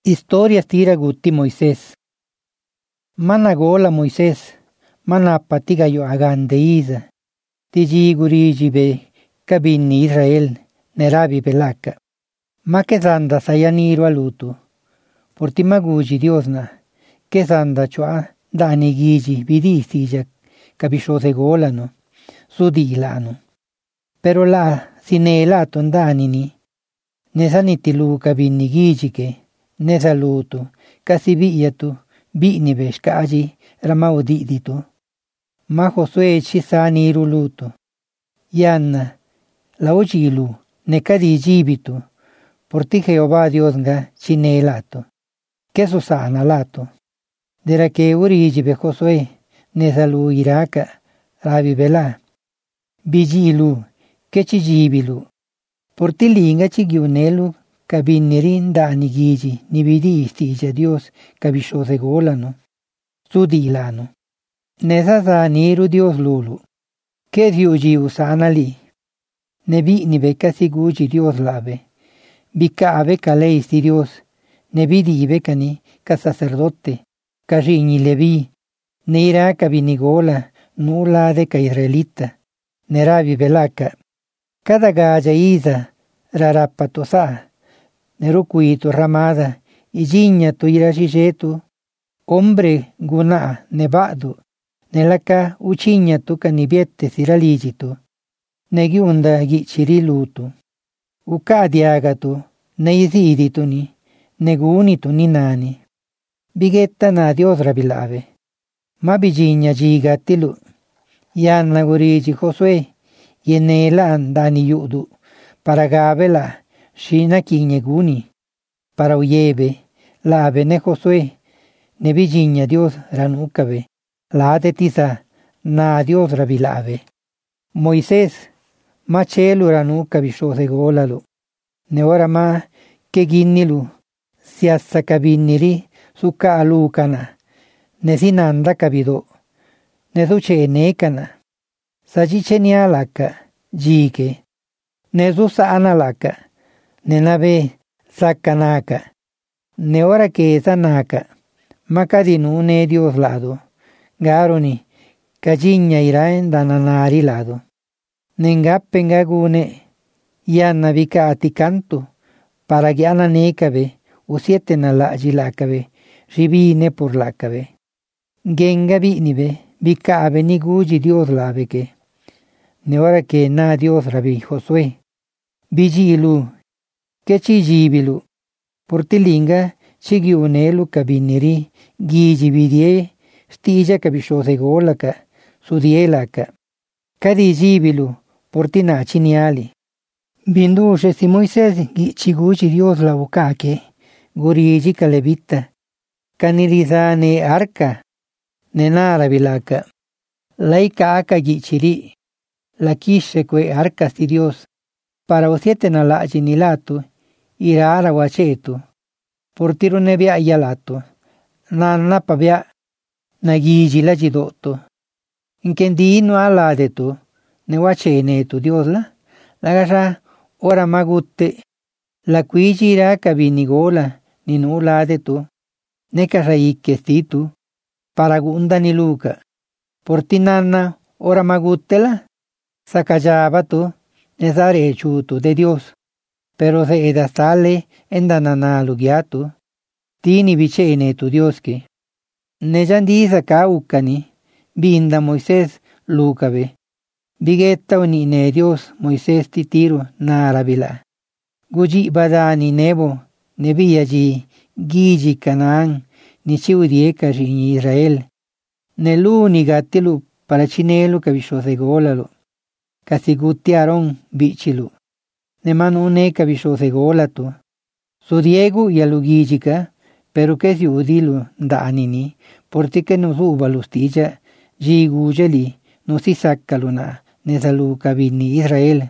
Historias tira guti Moisés. Mana gola Moisés, mana patiga yo agande iza. Tiji guriji be kabini Israel, nerabi belaka. Ma que zanda sayaniru alutu. Porti maguji Diosna, que zanda chua dani giji bidi sija kabisho de golano, sudilano. Pero la sinelato ndanini, nesanitilu kabini giji ke. Nesalutu, kasi biyatu, bini beshkaji, ramau diditu. Ma Josué chisani rulutu. Yanna, la ujilu, nekadi jibitu. Porti Jehová Dios nga chinelato. Que susana lato. Dera que urijibe Josué, nesalu iraka, rabi bela. Bijilu, que chijibilu. Porti linga chigiunelu, kabinirin dani giji nibidi istija Dios kabisho de golano. Sudilano. Nezaza niru Dios lulu. Que diuji usana li. Nebi nibe kasi guji Dios lave. Bikabe kaleisti Dios. Nebidi bekani ka sacerdote. Kajini levi. Neira kabinigola. Nula de ka israelita. Nerabi belaka. Cada gaya iza. Rarapatosa. Nerukuitu ramada, ijiña tu irashijetu, hombre guna nebadu, nelaka uchiña tu canibiete siralijitu, negiunda gichirilutu, ukadiagatu, neizidi ni, negunitu ni nani, bigetta na Dios rabilave, ma bijiña jigatilu, yanna guriji Josué, yenela andani yudu, para gabela, Shina kiñeguni, para uyebe, la bene Josué, ne vigiña Dios ranucabe, la de tiza, na Dios rabilave. Moisés, ma chelu ranucabi de golalo, ne ora ma que ginnilu, siassa cabiniri, suka alukana, ne sinanda cabido, ne suche nekana, sajiche nialaka, jike, ne susa analaka, Nenabe sakanaka, ne ora que sanaka, macadinu ne Dios lado, garoni, cajiña iraen dananari lado. Nengapenga gune, yanna vicati canto, para giana nekabe, usiete na la gilakabe, ribine por lakabe. Genga binibe, vicabe ni guji Dios laveke, ne ora que na Dios rabi Josué, vigilu, que chijibilu, portilinga chigiunelu kabiniri, gijibidie, stija kabisho de golaka, sudielaka, kadijibilu, portina chiniali. Bindushe si Moisés chiguchi Dios la bukake, guriji kalebita, kanilizane arca, nenara bilaka, laika aka gichiri, la kishe kwe arca si Dios, para osiete na la jinilato, irara wachetu, portiro nebia yalato, nanna pabia, nagiji la jidoto. Inkendi no aladetu, ne wachene tu Dios la gasha ora magutte, la cuiji ira cabinigola, ni no ladetu, ne casaiquestitu, para gunda ni luca, portinanna ora maguttela, sacayabatu, ne dare chutu de Dios. Pero se edastale en danana lugiatu, tini bichene tu Dios que. Nejandiza caukani, binda Moisés lucabe. Bigetta unine Dios Moisés titiro narabila. Guji badani nebo, nebiyaji, giji Canaán, ni chiudieka ni Israel. Nelu ni gatilu para chinelu cabisho de golalo. Casi gutiaron bichilu. Ne manu ne kabisho de golato. Su diego y alugíjica, pero que si udilu danini, porque que no suba lustilla, jigujeli, no si saccaluna, ne salu kabini Israel.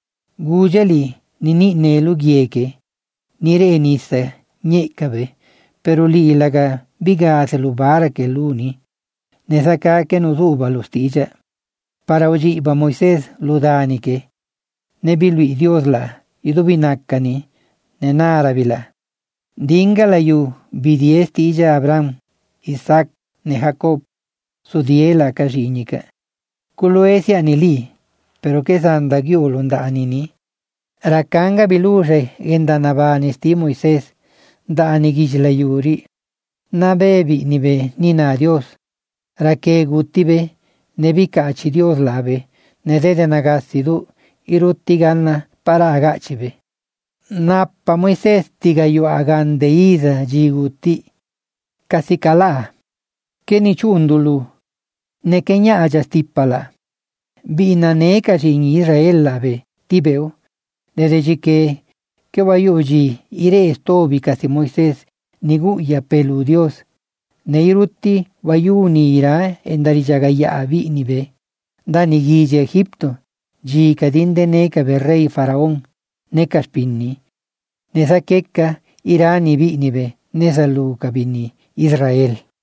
Gujeli, ni nelu gieke, ni renisa, nyekabe, pero li laga bigase lubara que luni, ne saca que no suba lustilla. Para ojiba Moisés ludanike, ne bilwi Dios la, idubinakani, ne narabila. Dinga layu bidiesti ija Abraham, Isaac, ne Jacob, su diela kashinika. Kuluesi anili, pero que sanda giulunda anini. Rakanga biluje gendanabani sti Moisés, da anigijlayuri. Na bebi nibe nina Dios. Rake gutibe, nebi kachi Dios labe, ne dede nagasidu, irutti ganna para agachibe. Nappa Moisés tigayu agande iza jiguti. Kasikala, que ni chundulu, ne kenya ajastipala. Bina ne kashin Israel labe, tibeo, desde que vayuji ire estobi kasi Moisés, niguya pelu Dios, ne irutti vayuni ira endarijagaya nibe, da nigije Egipto, ji kadinde neka berrey faraón, nekas pinni, nesa keka ira nibe, nesa luka bini Israel.